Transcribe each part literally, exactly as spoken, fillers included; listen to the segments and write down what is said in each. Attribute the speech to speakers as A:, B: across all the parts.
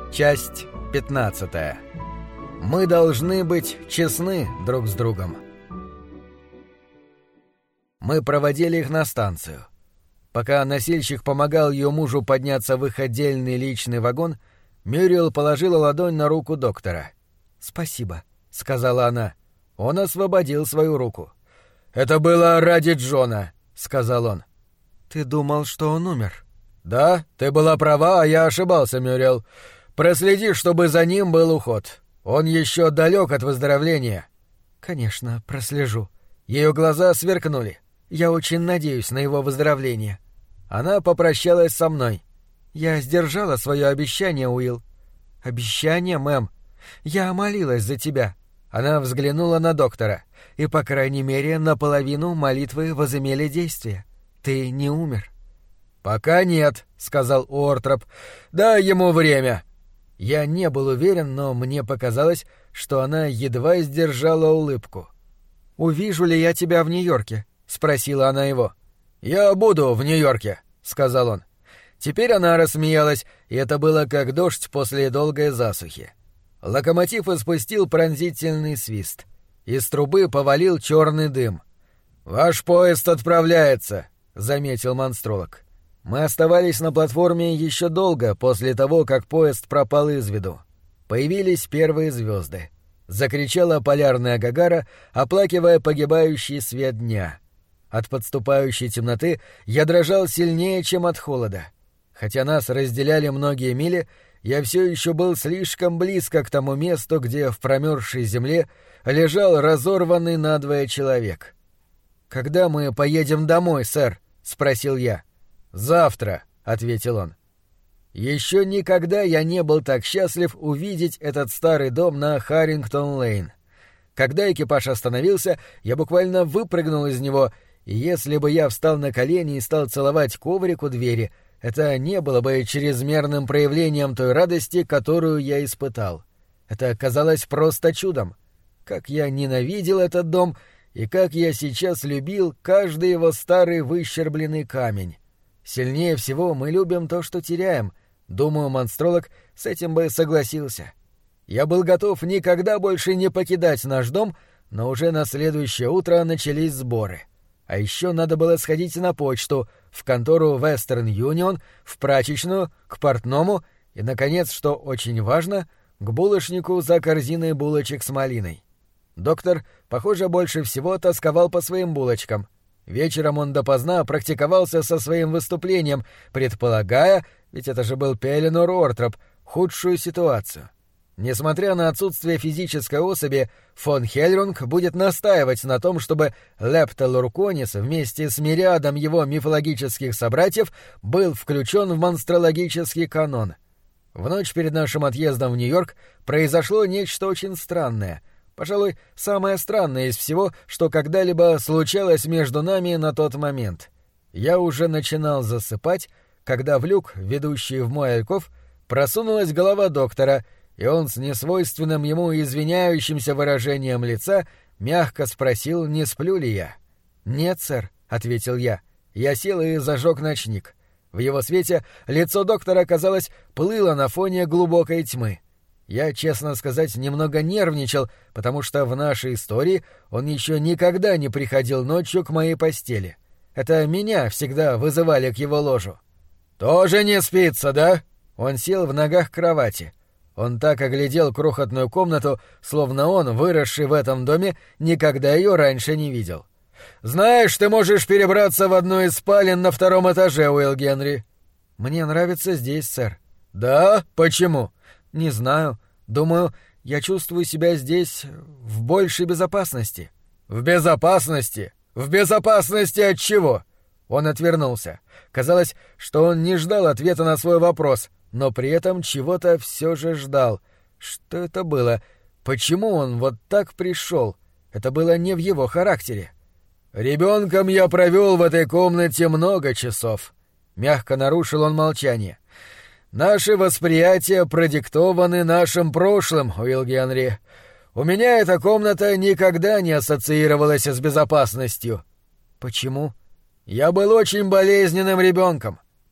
A: Часть пятнадцатая. Мы должны быть честны друг с другом. Мы проводили их на станцию. Пока носильщик помогал ее мужу подняться в их отдельный личный вагон, Мюриэл положила ладонь на руку доктора. «Спасибо», — сказала она. Он освободил свою руку. «Это было ради Джона», — сказал он. «Ты думал, что он умер?» «Да, ты была права, а я ошибался, Мюриэл. Проследи, чтобы за ним был уход. Он еще далек от выздоровления». «Конечно, прослежу». Ее глаза сверкнули. «Я очень надеюсь на его выздоровление». Она попрощалась со мной. «Я сдержала свое обещание, Уилл». «Обещание, мэм? Я молилась за тебя». Она взглянула на доктора. «И, по крайней мере, наполовину молитвы возымели действие. Ты не умер». «Пока нет», — сказал Уортроп. «Дай ему время». Я не был уверен, но мне показалось, что она едва сдержала улыбку. «Увижу ли я тебя в Нью-Йорке?» — спросила она его. «Я буду в Нью-Йорке», — сказал он. Теперь она рассмеялась, и это было как дождь после долгой засухи. Локомотив испустил пронзительный свист. Из трубы повалил черный дым. «Ваш поезд отправляется», — заметил монстролог. Мы оставались на платформе еще долго после того, как поезд пропал из виду. Появились первые звезды. Закричала полярная Гагара, оплакивая погибающий свет дня. От подступающей темноты я дрожал сильнее, чем от холода. Хотя нас разделяли многие мили, я все еще был слишком близко к тому месту, где в промерзшей земле лежал разорванный надвое человек. «Когда мы поедем домой, сэр?» — спросил я. «Завтра», — ответил он. Еще никогда я не был так счастлив увидеть этот старый дом на Харрингтон-Лейн. Когда экипаж остановился, я буквально выпрыгнул из него, и если бы я встал на колени и стал целовать коврик у двери, это не было бы чрезмерным проявлением той радости, которую я испытал. Это казалось просто чудом. Как я ненавидел этот дом, и как я сейчас любил каждый его старый выщербленный камень. Сильнее всего мы любим то, что теряем. Думаю, монстролог с этим бы согласился. Я был готов никогда больше не покидать наш дом, но уже на следующее утро начались сборы. А еще надо было сходить на почту, в контору Western Union, в прачечную, к портному и, наконец, что очень важно, к булочнику за корзиной булочек с малиной. Доктор, похоже, больше всего тосковал по своим булочкам. Вечером он допоздна практиковался со своим выступлением, предполагая, ведь это же был Пеленор Уортроп, худшую ситуацию. Несмотря на отсутствие физической особи, фон Хельрунг будет настаивать на том, чтобы Лептолурконис вместе с мириадом его мифологических собратьев был включен в монстрологический канон. В ночь перед нашим отъездом в Нью-Йорк произошло нечто очень странное — пожалуй, самое странное из всего, что когда-либо случалось между нами на тот момент. Я уже начинал засыпать, когда в люк, ведущий в мой альков, просунулась голова доктора, и он с несвойственным ему извиняющимся выражением лица мягко спросил, не сплю ли я. «Нет, сэр», — ответил я. Я сел и зажег ночник. В его свете лицо доктора, казалось, плыло на фоне глубокой тьмы. Я, честно сказать, немного нервничал, потому что в нашей истории он еще никогда не приходил ночью к моей постели. Это меня всегда вызывали к его ложу. «Тоже не спится, да?» Он сел в ногах кровати. Он так оглядел крохотную комнату, словно он, выросший в этом доме, никогда ее раньше не видел. «Знаешь, ты можешь перебраться в одну из спален на втором этаже, Уилл Генри». «Мне нравится здесь, сэр». «Да? Почему?» «Не знаю. Думаю, я чувствую себя здесь в большей безопасности». «В безопасности? В безопасности от чего?» Он отвернулся. Казалось, что он не ждал ответа на свой вопрос, но при этом чего-то все же ждал. Что это было? Почему он вот так пришел? Это было не в его характере. «Ребенком я провел в этой комнате много часов». Мягко нарушил он молчание. «Наши восприятия продиктованы нашим прошлым, Уилл Генри. У меня эта комната никогда не ассоциировалась с безопасностью». «Почему?» «Я был очень болезненным ребенком.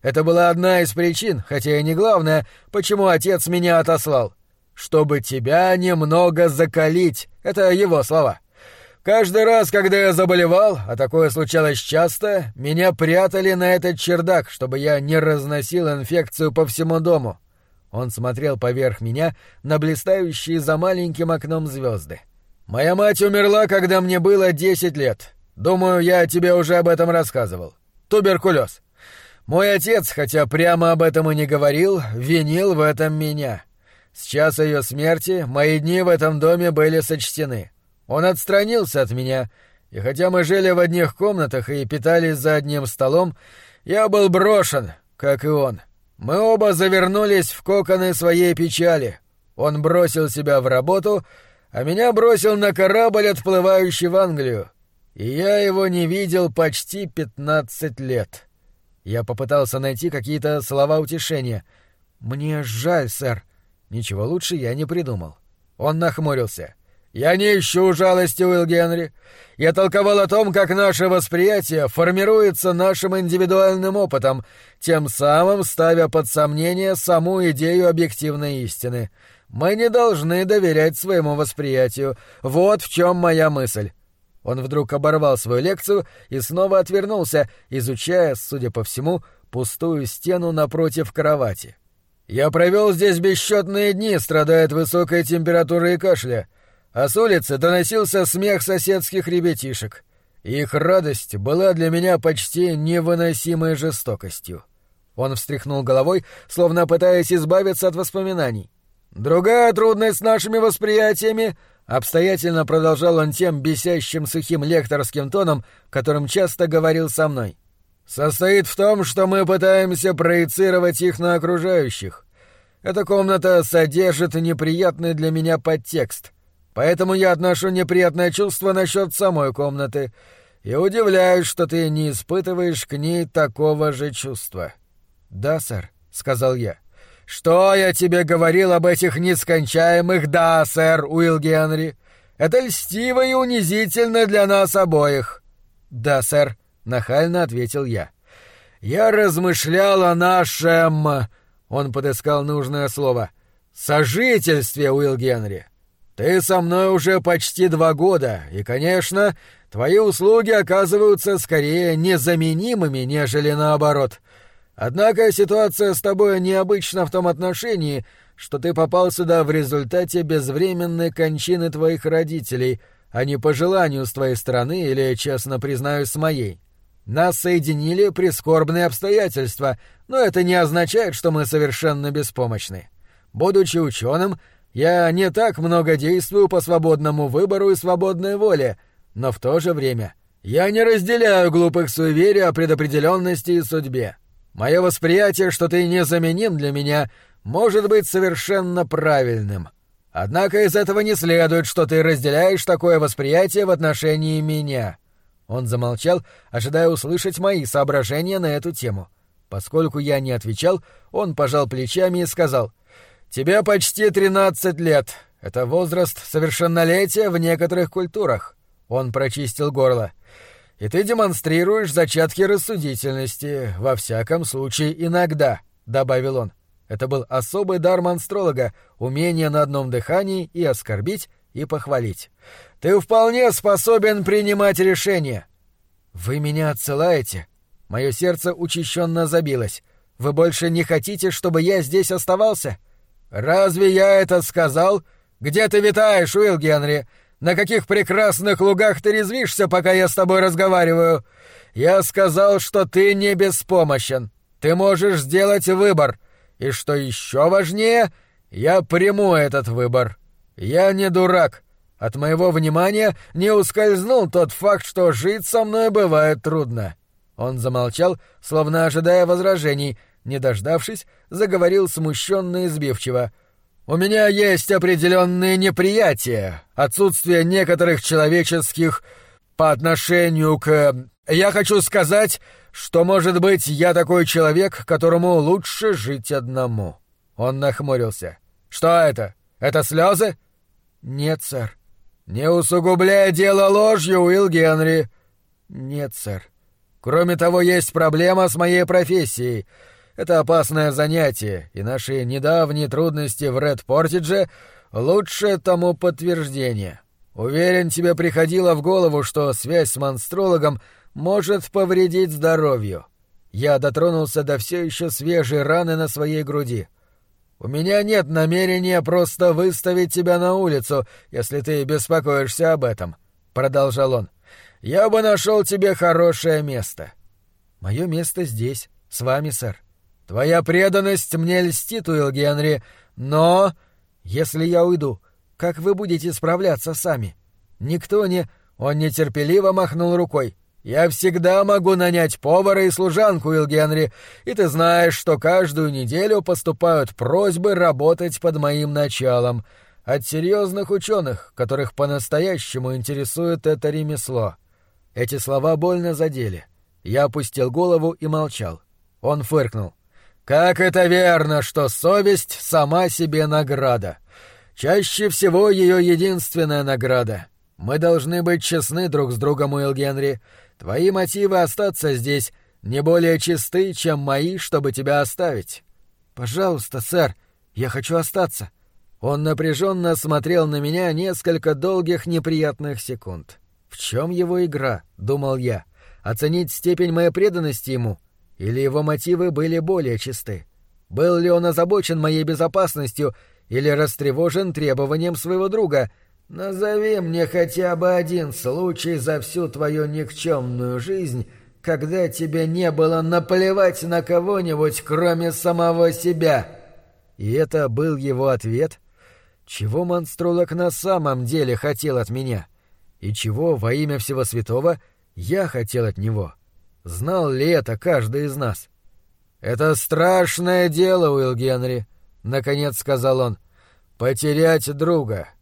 A: Это была одна из причин, хотя и не главная, почему отец меня отослал. Чтобы тебя немного закалить. Это его слова. Каждый раз, когда я заболевал, а такое случалось часто, меня прятали на этот чердак, чтобы я не разносил инфекцию по всему дому. Он смотрел поверх меня на блистающие за маленьким окном звезды. Моя мать умерла, когда мне было десять лет. Думаю, я тебе уже об этом рассказывал. Туберкулез. Мой отец, хотя прямо об этом и не говорил, винил в этом меня. С часа ее смерти мои дни в этом доме были сочтены. Он отстранился от меня, и хотя мы жили в одних комнатах и питались за одним столом, я был брошен, как и он. Мы оба завернулись в коконы своей печали. Он бросил себя в работу, а меня бросил на корабль, отплывающий в Англию. И я его не видел почти пятнадцать лет. Я попытался найти какие-то слова утешения. «Мне жаль, сэр». Ничего лучше я не придумал. Он нахмурился. «Я не ищу жалости, Уилл Генри. Я толковал о том, как наше восприятие формируется нашим индивидуальным опытом, тем самым ставя под сомнение саму идею объективной истины. Мы не должны доверять своему восприятию. Вот в чем моя мысль». Он вдруг оборвал свою лекцию и снова отвернулся, изучая, судя по всему, пустую стену напротив кровати. «Я провел здесь бесчетные дни, страдая от высокой температуры и кашля, а с улицы доносился смех соседских ребятишек. Их радость была для меня почти невыносимой жестокостью». Он встряхнул головой, словно пытаясь избавиться от воспоминаний. «Другая трудность с нашими восприятиями», — обстоятельно продолжал он тем бесящим сухим лекторским тоном, которым часто говорил со мной, «состоит в том, что мы пытаемся проецировать их на окружающих. Эта комната содержит неприятный для меня подтекст, поэтому я отношу неприятное чувство насчет самой комнаты и удивляюсь, что ты не испытываешь к ней такого же чувства». «Да, сэр», — сказал я. «Что я тебе говорил об этих нескончаемых «да, сэр», Уилл Генри? Это льстиво и унизительно для нас обоих». «Да, сэр», — нахально ответил я. «Я размышлял о нашем...» — он подыскал нужное слово. «Сожительстве, Уилл Генри. Ты со мной уже почти два года, и, конечно, твои услуги оказываются скорее незаменимыми, нежели наоборот». Однако ситуация с тобой необычна в том отношении, что ты попал сюда в результате безвременной кончины твоих родителей, а не по желанию с твоей стороны или, честно признаюсь, с моей. Нас соединили прискорбные обстоятельства, но это не означает, что мы совершенно беспомощны. Будучи ученым, я не так много действую по свободному выбору и свободной воле, но в то же время я не разделяю глупых суеверий о предопределенности и судьбе. Мое восприятие, что ты незаменим для меня, может быть совершенно правильным. Однако из этого не следует, что ты разделяешь такое восприятие в отношении меня». Он замолчал, ожидая услышать мои соображения на эту тему. Поскольку я не отвечал, он пожал плечами и сказал: «Тебе почти тринадцать лет. Это возраст совершеннолетия в некоторых культурах». Он прочистил горло. «И ты демонстрируешь зачатки рассудительности, во всяком случае иногда», — добавил он. Это был особый дар монстролога — умение на одном дыхании и оскорбить, и похвалить. «Ты вполне способен принимать решения». «Вы меня отсылаете?» Мое сердце учащенно забилось. «Вы больше не хотите, чтобы я здесь оставался?» «Разве я это сказал? Где ты витаешь, Уилл Генри? На каких прекрасных лугах ты резвишься, пока я с тобой разговариваю? Я сказал, что ты не беспомощен. Ты можешь сделать выбор. И что еще важнее, я приму этот выбор. Я не дурак. От моего внимания не ускользнул тот факт, что жить со мной бывает трудно». Он замолчал, словно ожидая возражений, не дождавшись, заговорил смущенно и сбивчиво. «У меня есть определенные неприятия, отсутствие некоторых человеческих по отношению к... Я хочу сказать, что, может быть, я такой человек, которому лучше жить одному». Он нахмурился. «Что это? Это слезы?» «Нет, сэр». «Не усугубляй дело ложью, Уилл Генри». «Нет, сэр». «Кроме того, есть проблема с моей профессией. Это опасное занятие, и наши недавние трудности в Ред-Портидже — лучшее тому подтверждение. Уверен, тебе приходило в голову, что связь с монстрологом может повредить здоровью. Я дотронулся до все еще свежей раны на своей груди. У меня нет намерения просто выставить тебя на улицу, если ты беспокоишься об этом, — продолжал он. Я бы нашел тебе хорошее место. Мое место здесь, с вами, сэр. Твоя преданность мне льстит, Уилл Генри, но... Если я уйду, как вы будете справляться сами? Никто не... Он нетерпеливо махнул рукой. Я всегда могу нанять повара и служанку, Уилл Генри, и ты знаешь, что каждую неделю поступают просьбы работать под моим началом от серьезных ученых, которых по-настоящему интересует это ремесло. Эти слова больно задели. Я опустил голову и молчал. Он фыркнул. «Как это верно, что совесть сама себе награда. Чаще всего ее единственная награда. Мы должны быть честны друг с другом, Уилл Генри. Твои мотивы остаться здесь не более чисты, чем мои, чтобы тебя оставить». «Пожалуйста, сэр, я хочу остаться». Он напряженно смотрел на меня несколько долгих неприятных секунд. «В чем его игра?» — думал я. «Оценить степень моей преданности ему? Или его мотивы были более чисты? Был ли он озабочен моей безопасностью или растревожен требованием своего друга? Назови мне хотя бы один случай за всю твою никчемную жизнь, когда тебе не было наплевать на кого-нибудь, кроме самого себя». И это был его ответ? Чего монстролог на самом деле хотел от меня? И чего, во имя всего святого, я хотел от него? Знал ли это каждый из нас? «Это страшное дело, Уилл Генри», — наконец сказал он, — «потерять друга.